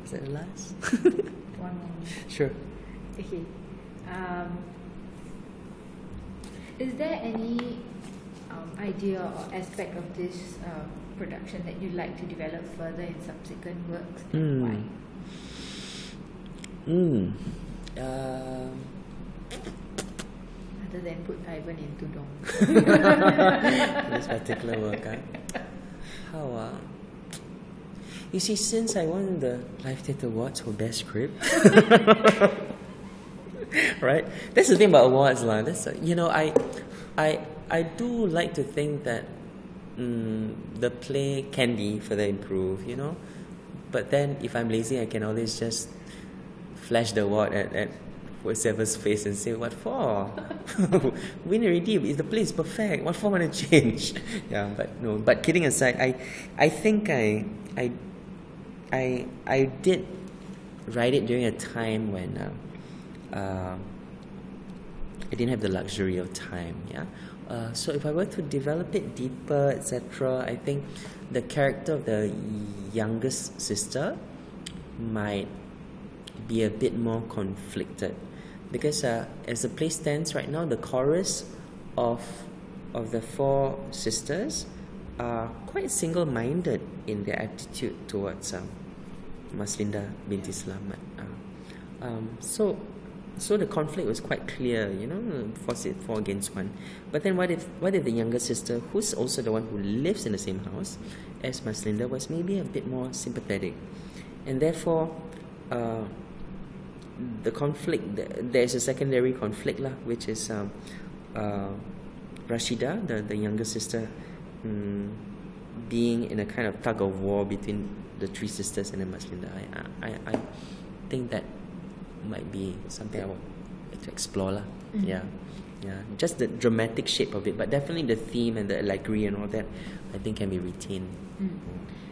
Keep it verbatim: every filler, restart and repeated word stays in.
Is that the last? One more. Sure. Okay. Um, is there any um, idea or aspect of this um, production that you'd like to develop further in subsequent works, and Mm. why? Mm. Um, Other than put Ivan in Tudong. this particular work, huh? How? Uh, you see, since I won the Live Theatre Awards for Best Script, right? That's the thing about awards, lah. That's uh, you know, I, I, I do like to think that mm, the play can be further improved, you know. But then, if I'm lazy, I can always just flash the award at at whoever's face and say, "What for? Win already. If the play is perfect, what for want to change?" Yeah, but no. But kidding aside, I, I think I, I, I, I did write it during a time when. Uh, Uh, I didn't have the luxury of time, yeah. Uh, so if I were to develop it deeper, et cetera, I think the character of the youngest sister might be a bit more conflicted, because uh, as the play stands right now, the chorus of of the four sisters are quite single-minded in their attitude towards um, Maslinda binti Slamet. Uh, um, so. So the conflict was quite clear, you know, four, four against one. But then what if what if the younger sister, who's also the one who lives in the same house as Maslinda, was maybe a bit more sympathetic, and therefore uh, the conflict, there's a secondary conflict lah, which is um, uh, Rashida, the, the younger sister, um, being in a kind of tug of war between the three sisters and then Maslinda. I, I, I think that might be something I want to explore lah. Mm-hmm. Yeah, yeah. Just the dramatic shape of it, but definitely the theme and the allegory and all that, I think can be retained. Mm.